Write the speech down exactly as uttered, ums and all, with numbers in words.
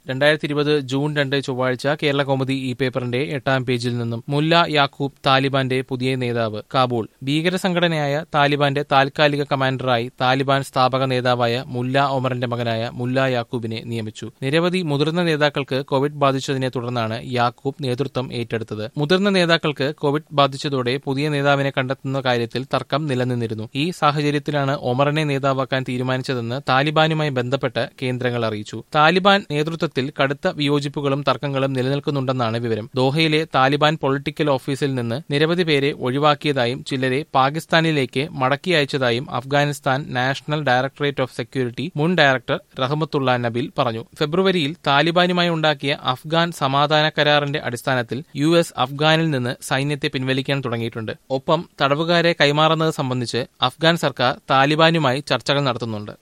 രണ്ടായിരത്തി ഇരുപത് ജൂൺ രണ്ട് ചൊവ്വാഴ്ച കേരളകൗമുദി ഈ പേപ്പറിന്റെ എട്ടാം പേജിൽ നിന്നും മുല്ല യാക്കൂബ് താലിബാന്റെ പുതിയ നേതാവ്. കാബൂൾ. ഭീകര സംഘടനയായ താലിബാന്റെ താൽക്കാലിക കമാൻഡറായി താലിബാൻ സ്ഥാപക നേതാവായ മുല്ല ഒമറിന്റെ മകനായ മുല്ല യാക്കൂബിനെ നിയമിച്ചു. നിരവധി മുതിർന്ന നേതാക്കൾക്ക് കോവിഡ് ബാധിച്ചതിനെ തുടർന്നാണ് യാക്കൂബ് നേതൃത്വം ഏറ്റെടുത്തത്. മുതിർന്ന നേതാക്കൾക്ക് കോവിഡ് ബാധിച്ചതോടെ പുതിയ നേതാവിനെ കണ്ടെത്തുന്ന കാര്യത്തിൽ തർക്കം നിലനിന്നിരുന്നു. ഈ സാഹചര്യത്തിലാണ് ഒമറിനെ നേതാവാക്കാൻ തീരുമാനിച്ചതെന്ന് താലിബാനുമായി ബന്ധപ്പെട്ട് കേന്ദ്രങ്ങൾ അറിയിച്ചു. താലിബാൻ നേതൃത്വത്തിൽ കടുത്ത വിയോജിപ്പുകളും തർക്കങ്ങളും നിലനിൽക്കുന്നുണ്ടെന്നാണ് വിവരം. ദോഹയിലെ താലിബാൻ പൊളിറ്റിക്കൽ ഓഫീസിൽ നിന്ന് നിരവധി പേരെ ഒഴിവാക്കിയതായും ചിലരെ പാകിസ്ഥാനിലേക്ക് മടക്കി അയച്ചതായും Afghanistan national directorate of security മുൻ ഡയറക്ടർ റഹ്മത്തുള്ള നബിൽ പറഞ്ഞു. ഫെബ്രുവരിയിൽ താലിബാനുമായി ഉണ്ടാക്കിയ അഫ്ഗാൻ സമാധാന കരാറിന്റെ അടിസ്ഥാനത്തിൽ യു എസ് അഫ്ഗാനിൽ നിന്ന് സൈന്യത്തെ പിൻവലിക്കാൻ തുടങ്ങിയിട്ടുണ്ട്. ഒപ്പം തടവുകാരെ കൈമാറുന്നത് സംബന്ധിച്ച് അഫ്ഗാൻ സർക്കാർ താലിബാനുമായി ചർച്ചകൾ നടത്തുന്നുണ്ട്.